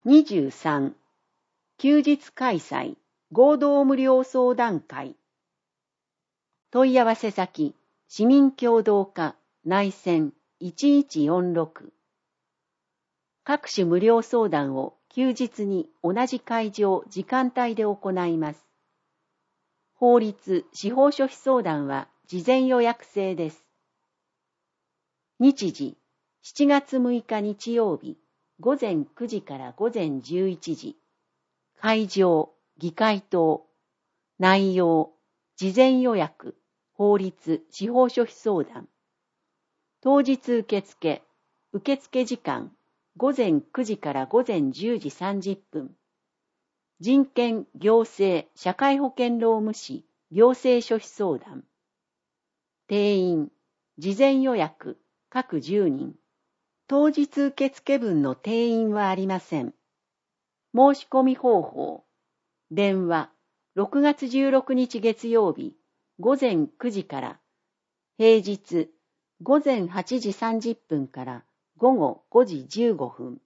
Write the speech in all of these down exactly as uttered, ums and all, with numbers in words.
にじゅうさん、休日開催、合同無料相談会。問い合わせ先、市民協働課、内線いちいちよんろく。各種無料相談を休日に同じ会場、時間帯で行います。法律、司法書士相談は事前予約制です。日時、しちがつむいか日曜日、ごぜんくじからごぜんじゅういちじ。会場、議会棟。内容、事前予約、法律、司法書士相談。当日受付、受付時間、ごぜんくじからごぜんじゅうじさんじゅっぷん。人権、行政、社会保険労務士、行政書士相談。定員、事前予約、各じゅうにん。当日受付分の定員はありません。申し込み方法。電話、ろくがつじゅうろくにち月曜日、ごぜんくじから、平日、ごぜんはちじさんじゅっぷんからごごごじじゅうごふん。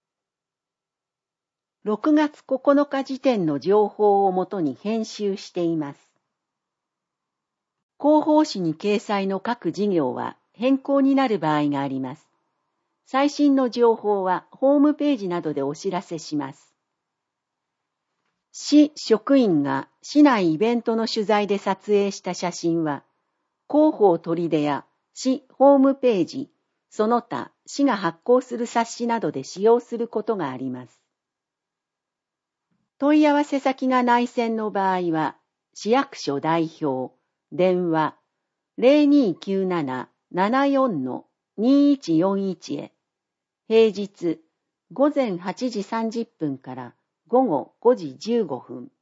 ろくがつここのか時点の情報をもとに編集しています。広報誌に掲載の各事業は変更になる場合があります。最新の情報はホームページなどでお知らせします。市職員が市内イベントの取材で撮影した写真は、広報取手や市ホームページ、その他市が発行する冊子などで使用することがあります。問い合わせ先が内線の場合は、市役所代表、電話 ゼロにーきゅうなな ななよん にーいちよんいち へ、平日ごぜんはちじさんじゅっぷんからごごごじじゅうごふん。